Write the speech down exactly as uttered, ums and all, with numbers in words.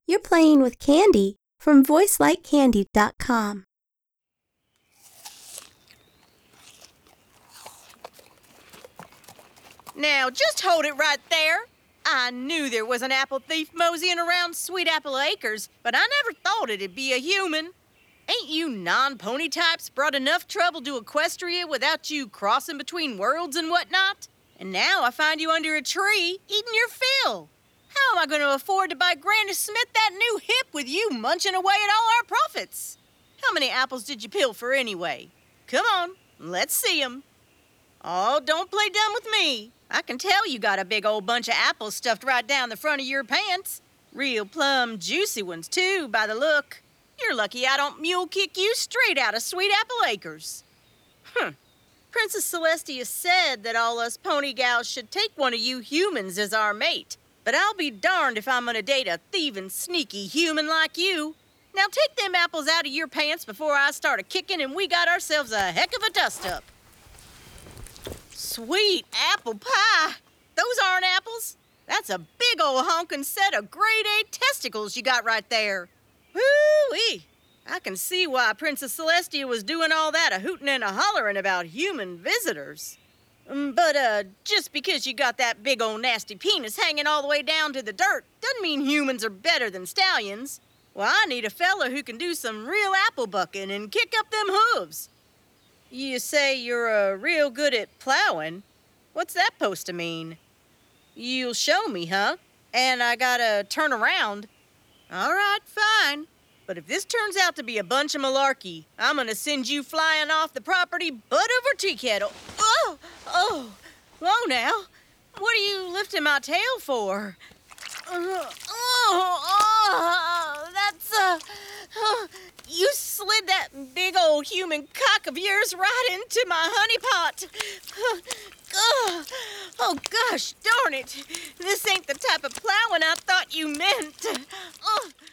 You're playing with Candy from voice like candy dot com. Now, just hold it right there. I knew there was an apple thief moseying around Sweet Apple Acres, but I never thought it'd be a human. Ain't you non-pony types brought enough trouble to Equestria without you crossing between worlds and whatnot? And now I find you under a tree eating your fill. How am I going to afford to buy Granny Smith that new hip with you munching away at all our profits? How many apples did you pilfer anyway? Come on, let's see 'em. Oh, don't play dumb with me. I can tell you got a big old bunch of apples stuffed right down the front of your pants. Real plum juicy ones, too, by the look. You're lucky I don't mule kick you straight out of Sweet Apple Acres. Huh. Princess Celestia said that all us pony gals should take one of you humans as our mate. But I'll be darned if I'm gonna date a thieving, sneaky human like you. Now take them apples out of your pants before I start a kicking and we got ourselves a heck of a dust-up. Sweet apple pie. Those aren't apples. That's a big old honkin' set of grade A testicles you got right there. Woo-wee. I can see why Princess Celestia was doing all that a hootin' and a hollerin' about human visitors. Mm, But, uh, just because you got that big old nasty penis hanging all the way down to the dirt doesn't mean humans are better than stallions. Well, I need a fella who can do some real apple bucking and kick up them hooves. You say you're uh, real good at plowing. What's that supposed to mean? You'll show me, huh? And I gotta turn around. All right, fine. But if this turns out to be a bunch of malarkey, I'm gonna send you flying off the property butt over tea kettle. Oh, oh, whoa now. What are you lifting my tail for? Uh, oh, oh, that's, uh, uh, you slid that big old human cock of yours right into my honey pot. Uh, uh, oh, gosh darn it. This ain't the type of plowing I thought you meant. Uh,